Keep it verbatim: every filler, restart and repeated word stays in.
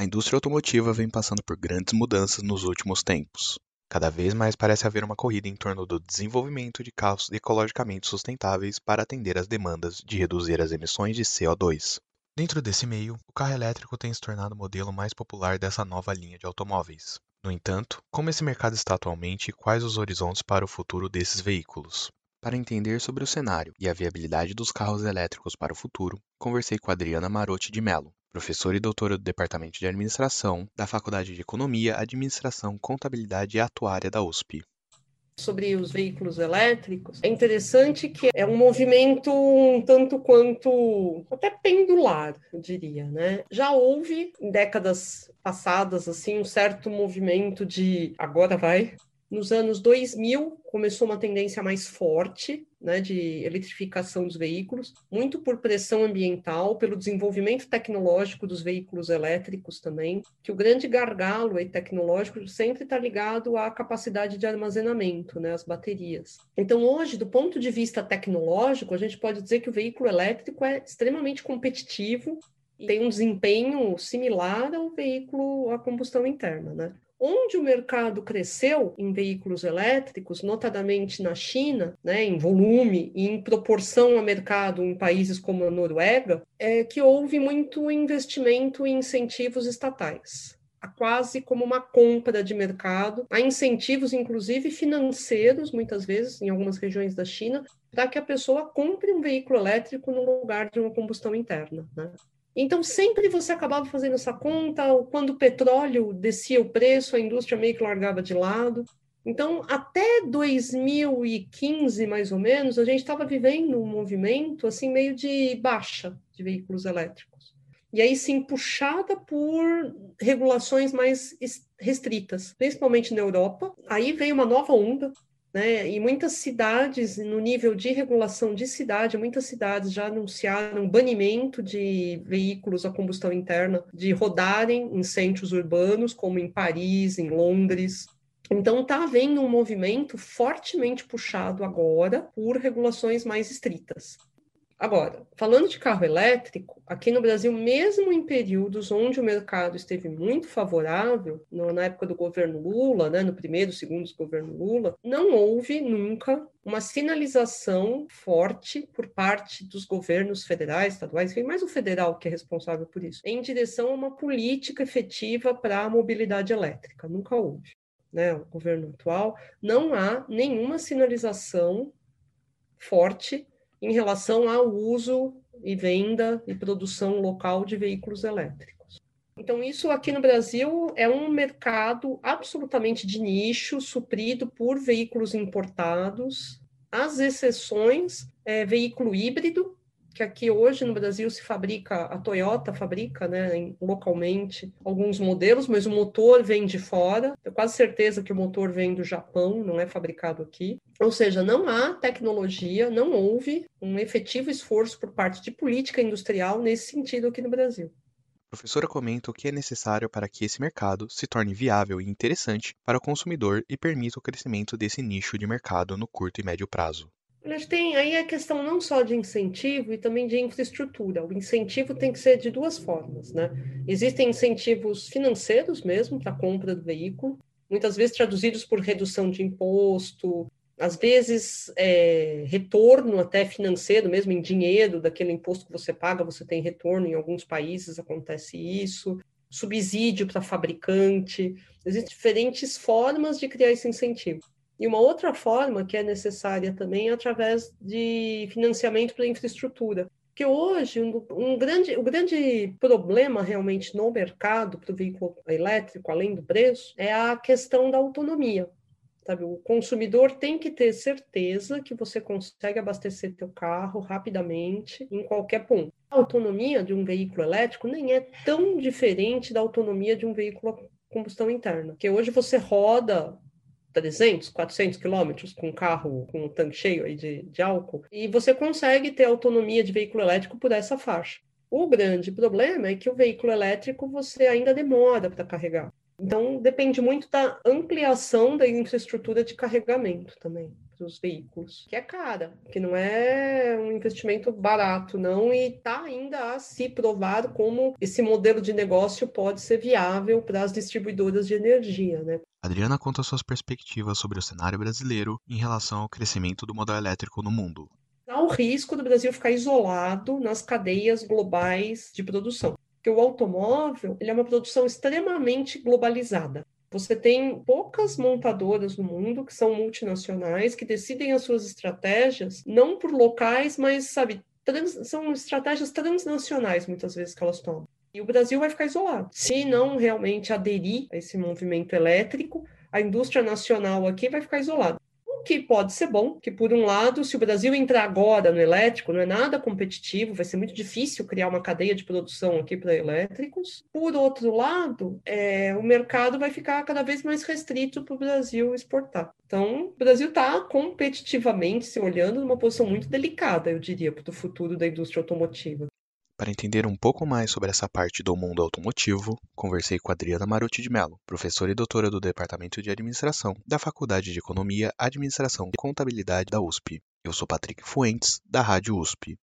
indústria automotiva vem passando por grandes mudanças nos últimos tempos. Cada vez mais parece haver uma corrida em torno do desenvolvimento de carros ecologicamente sustentáveis para atender às demandas de reduzir as emissões de C O dois. Dentro desse meio, o carro elétrico tem se tornado o modelo mais popular dessa nova linha de automóveis. No entanto, como esse mercado está atualmente e quais os horizontes para o futuro desses veículos? Para entender sobre o cenário e a viabilidade dos carros elétricos para o futuro, conversei com a Adriana Marotti de Mello, professora e doutora do Departamento de Administração da Faculdade de Economia, Administração, Contabilidade e Atuária da U S P. Sobre os veículos elétricos, é interessante que é um movimento um tanto quanto até pendular, eu diria, né? Já houve, em décadas passadas, assim, um certo movimento de agora vai. Nos anos dois mil, começou uma tendência mais forte, né, de eletrificação dos veículos, muito por pressão ambiental, pelo desenvolvimento tecnológico dos veículos elétricos também, que o grande gargalo aí, tecnológico sempre está ligado à capacidade de armazenamento, né, as baterias. Então, hoje, do ponto de vista tecnológico, a gente pode dizer que o veículo elétrico é extremamente competitivo e tem um desempenho similar ao veículo a combustão interna, né? Onde o mercado cresceu em veículos elétricos, notadamente na China, né, em volume e em proporção ao mercado em países como a Noruega, é que houve muito investimento em incentivos estatais. Há quase como uma compra de mercado, há incentivos, inclusive financeiros, muitas vezes, em algumas regiões da China, para que a pessoa compre um veículo elétrico no lugar de uma combustão interna, né? Então, sempre você acabava fazendo essa conta, quando o petróleo descia o preço, a indústria meio que largava de lado. Então, até dois mil e quinze, mais ou menos, a gente estava vivendo um movimento assim meio de baixa de veículos elétricos. E aí, sim, puxada por regulações mais restritas, principalmente na Europa. Aí veio uma nova onda, né? E muitas cidades, no nível de regulação de cidade, muitas cidades já anunciaram banimento de veículos a combustão interna, de rodarem em centros urbanos, como em Paris, em Londres. Então, está havendo um movimento fortemente puxado agora por regulações mais estritas. Agora, falando de carro elétrico, aqui no Brasil, mesmo em períodos onde o mercado esteve muito favorável, no, na época do governo Lula, né, no primeiro, segundo governo Lula, não houve nunca uma sinalização forte por parte dos governos federais, estaduais, enfim, mais o federal que é responsável por isso, em direção a uma política efetiva para a mobilidade elétrica. Nunca houve. Né, o governo atual, não há nenhuma sinalização forte em relação ao uso e venda e produção local de veículos elétricos. Então, isso aqui no Brasil é um mercado absolutamente de nicho, suprido por veículos importados. As exceções, é veículo híbrido, que aqui hoje no Brasil se fabrica, a Toyota fabrica, né, localmente alguns modelos, mas o motor vem de fora. Tenho quase certeza que o motor vem do Japão, não é fabricado aqui. Ou seja, não há tecnologia, não houve um efetivo esforço por parte de política industrial nesse sentido aqui no Brasil. A professora comenta o que é necessário para que esse mercado se torne viável e interessante para o consumidor e permita o crescimento desse nicho de mercado no curto e médio prazo. A gente tem aí a questão não só de incentivo e também de infraestrutura. O incentivo tem que ser de duas formas, né? Existem incentivos financeiros mesmo para a compra do veículo, muitas vezes traduzidos por redução de imposto, às vezes é, retorno até financeiro, mesmo em dinheiro, daquele imposto que você paga, você tem retorno, em alguns países acontece isso, subsídio para fabricante, existem diferentes formas de criar esse incentivo. E uma outra forma que é necessária também é através de financiamento para infraestrutura. Porque hoje, um, um grande, o grande problema realmente no mercado para o veículo elétrico, além do preço, é a questão da autonomia. Sabe? O consumidor tem que ter certeza que você consegue abastecer seu carro rapidamente em qualquer ponto. A autonomia de um veículo elétrico nem é tão diferente da autonomia de um veículo a combustão interna. Porque hoje você roda trezentos, quatrocentos quilômetros com um carro com um tanque cheio aí de, de álcool, e você consegue ter autonomia de veículo elétrico por essa faixa. O grande problema é que o veículo elétrico você ainda demora para carregar. Então, depende muito da ampliação da infraestrutura de carregamento também. para os veículos, que é cara, que não é um investimento barato, não, e está ainda a se provar como esse modelo de negócio pode ser viável para as distribuidoras de energia, né? Adriana conta suas perspectivas sobre o cenário brasileiro em relação ao crescimento do modal elétrico no mundo. Há o risco do Brasil ficar isolado nas cadeias globais de produção, porque o automóvel ele é uma produção extremamente globalizada. Você tem poucas montadoras no mundo que são multinacionais, que decidem as suas estratégias, não por locais, mas, sabe, trans, são estratégias transnacionais, muitas vezes, que elas tomam. E o Brasil vai ficar isolado. Se não realmente aderir a esse movimento elétrico, a indústria nacional aqui vai ficar isolada. O que pode ser bom, que por um lado, se o Brasil entrar agora no elétrico, não é nada competitivo, vai ser muito difícil criar uma cadeia de produção aqui para elétricos. Por outro lado, é, o mercado vai ficar cada vez mais restrito para o Brasil exportar. Então, o Brasil está competitivamente se olhando numa posição muito delicada, eu diria, para o futuro da indústria automotiva. Para entender um pouco mais sobre essa parte do mundo automotivo, conversei com Adriana Maruti de Mello, professora e doutora do Departamento de Administração da Faculdade de Economia, Administração e Contabilidade da U S P. Eu sou Patrick Fuentes, da Rádio U S P.